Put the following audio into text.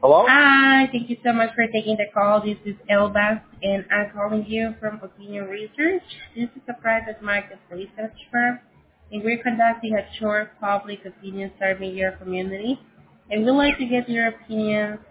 Hello? Hi, thank you so much for taking the call. This is Elba, and I'm calling you from Opinion Research. This is a private market research firm, and we're conducting a short public opinion survey in your community. And we'd like to get your opinions